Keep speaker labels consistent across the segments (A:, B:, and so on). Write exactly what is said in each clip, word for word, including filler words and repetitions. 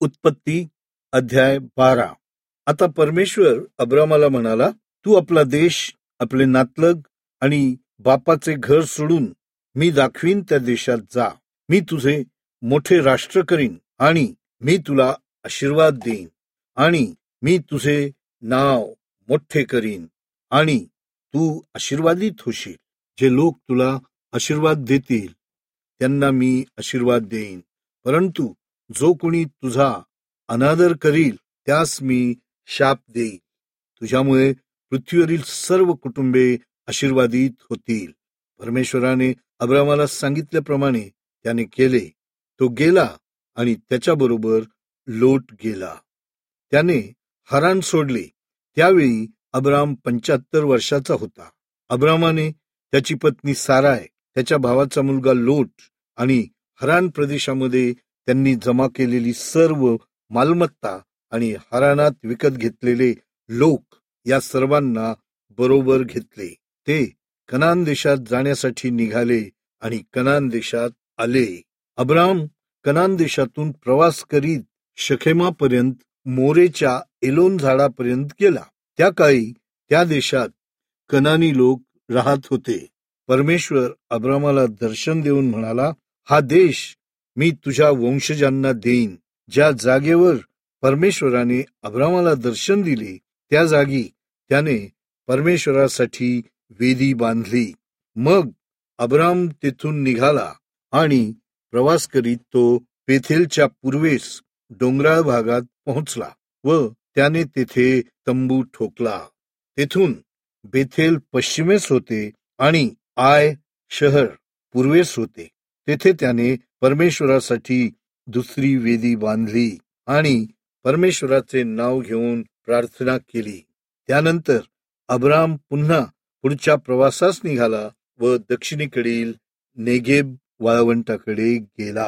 A: उत्पत्ती अध्याय बारा. आता परमेश्वर अब्रामाला म्हणाला, तू आपला देश, आपले नातलग आणि बापाचे घर सोडून मी दाखवीन त्या देशात जा. मी तुझे मोठे राष्ट्र करीन आणि मी तुला आशीर्वाद देईन आणि मी तुझे नाव मोठे करीन आणि तू आशीर्वादित होशील. जे लोक तुला आशीर्वाद देतील त्यांना मी आशीर्वाद देईन, परंतु जो कोणी तुझा अनादर करील त्यास मी शाप देईन. तुझ्यामुळे पृथ्वीवरील सर्व कुटुंबे आशीर्वादित होतील. परमेश्वराने अब्रामाला सांगितल्याप्रमाणे त्याने केले. तो गेला आणि त्याच्याबरोबर लोट गेला. त्याने हरान सोडले. त्यावेळी अब्राम पंच्याहत्तर वर्षाचा होता. अब्रामाने त्याची पत्नी साराय, त्याच्या भावाचा मुलगा लोट आणि हरान प्रदेशामध्ये त्यांनी जमा केलेली सर्व मालमत्ता आणि हरानात विकत घेतलेले लोक या सर्वांना बरोबर घेतले. ते कनान देशात जाण्यासाठी निघाले आणि कनान देशात आले. अब्राम कनान देशातून प्रवास करीत शखेमापर्यंत मोरेच्या एलोन झाडापर्यंत गेला. त्या काळी त्या देशात कनानी लोक राहत होते. परमेश्वर अब्रामाला दर्शन देऊन म्हणाला, हा देश मी तुझ्या वंशजांना देईन. ज्या जागेवर परमेश्वराने अब्रामाला दर्शन दिले त्या जागी त्याने परमेश्वरासाठी वेदी बांधली. मग अब्राम तेथून निघाला आणि प्रवास करीत तो बेथेलच्या पूर्वेस डोंगराळ भागात पोहोचला व त्याने तेथे तंबू ठोकला. तेथून बेथेल पश्चिमेस होते आणि आय शहर पूर्वेस होते. तेथे त्याने परमेश्वरासाठी दुसरी वेदी बांधली आणि परमेश्वराचे नाव घेऊन प्रार्थना केली. त्यानंतर अब्राम पुन्हा पुढच्या प्रवासास निघाला व दक्षिणेकडील नेगेब वाळवंटाकडे गेला.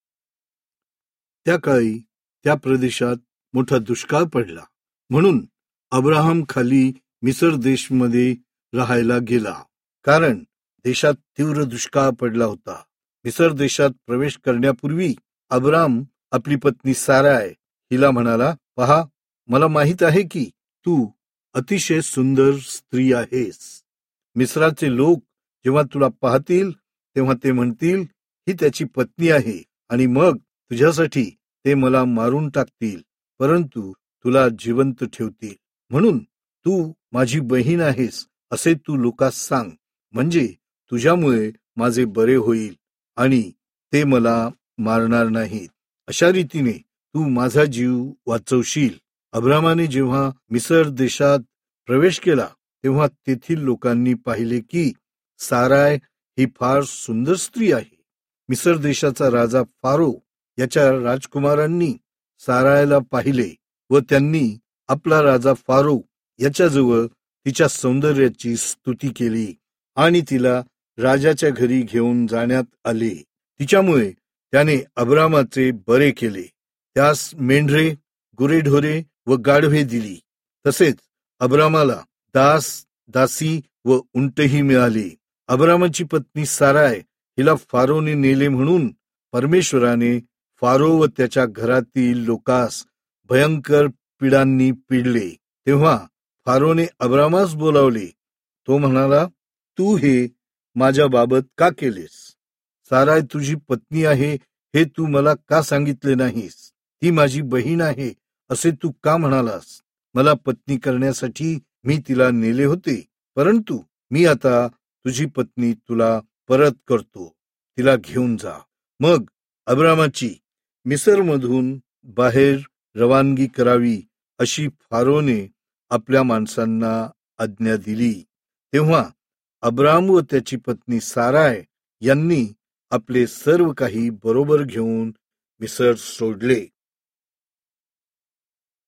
A: त्या काळी त्या प्रदेशात मोठा दुष्काळ पडला, म्हणून अब्राहम खाली मिसर देशमध्ये राहायला गेला, कारण देशात तीव्र दुष्काळ पडला होता. मिसर देशात प्रवेश करण्यापूर्वी अब्राम आपली पत्नी साराय हिला म्हणाला, पहा, मला माहित आहे की तू अतिशय सुंदर स्त्री आहेस. मिस्राचे लोक जेव्हा तुला पाहतील तेव्हा ते म्हणतील, ही त्याची पत्नी आहे, आणि मग तुझ्यासाठी ते मला मारून टाकतील, परंतु तुला जिवंत ठेवतील. म्हणून तू माझी बहीण आहेस असे तू लोकांस सांग, म्हणजे तुझ्यामुळे माझे बरे होईल आणि ते मला मारणार नाहीत. अशा रीतीने तू माझा जीव वाचवशील. अब्रामाने जेव्हा मिसर देशात प्रवेश केला तेव्हा तेथील लोकांनी पाहिले की साराय ही फार सुंदर स्त्री आहे. मिसर देशाचा राजा फारो याच्या राजकुमारांनी सारायला पाहिले व त्यांनी आपला राजा फारो याच्याजवळ तिच्या सौंदर्याची स्तुती केली आणि तिला राजाच्या घरी घेऊन जाण्यात आले. तिच्यामुळे त्याने अब्रामाचे बरे केले. त्यास मेंढरे, गुरेढोरे व गाढवे दिली. तसेच अब्रामाला दास, दासी व उंटही मिळाली. अब्रामाची पत्नी साराय हिला फारोने नेले म्हणून परमेश्वराने फारो व त्याच्या घरातील लोकास भयंकर पीडांनी पिडले. तेव्हा फारोने अब्रामास बोलावले. तो म्हणाला, तू हे माझ्या बाबत का केलेस? साराय तुझी पत्नी आहे हे तू मला का सांगितले नाहीस? ती माझी बहीण आहे असे तू का म्हणालास? मला पत्नी करण्यासाठी मी तिला नेले होते, परंतु मी आता तुझी पत्नी तुला परत करतो, तिला घेऊन जा. मग अब्रामाची मिसरमधून बाहेर रवानगी करावी अशी फारोने आपल्या माणसांना आज्ञा दिली. तेव्हा अब्राम व त्याची पत्नी साराय यांनी आपले सर्व काही बरोबर घेऊन मिसर सोडले.